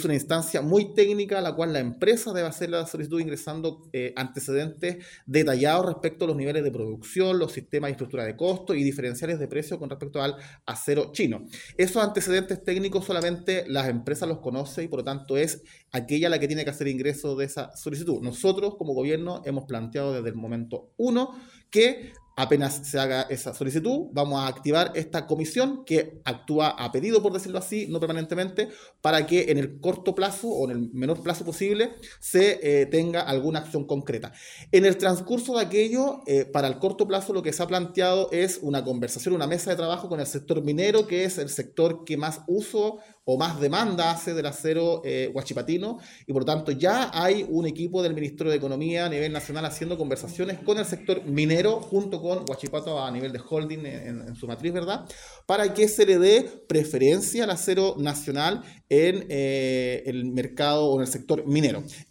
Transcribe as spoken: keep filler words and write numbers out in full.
una instancia muy técnica a la cual la empresa debe hacer la solicitud ingresando eh, antecedentes detallados respecto a los niveles de producción, los sistemas y estructura de costo y diferenciales de precio con respecto al acero chino. Esos antecedentes técnicos solamente las empresas los conocen y por lo tanto es aquella la que tiene que hacer ingreso de esa solicitud. Nosotros como gobierno hemos planteado desde el momento uno que apenas se haga esa solicitud, vamos a activar esta comisión que actúa a pedido, por decirlo así, no permanentemente, para que en el corto plazo o en el menor plazo posible se eh, tenga alguna acción concreta. En el transcurso de aquello, eh, para el corto plazo lo que se ha planteado es una conversación, una mesa de trabajo con el sector minero, que es el sector que más uso o más demanda hace del acero eh, huachipatino, y por lo tanto ya hay un equipo del Ministerio de Economía a nivel nacional haciendo conversaciones con el sector minero junto con Huachipato a nivel de holding en, en su matriz, ¿verdad? Para que se le dé preferencia al acero nacional en eh, el mercado o en el sector minero.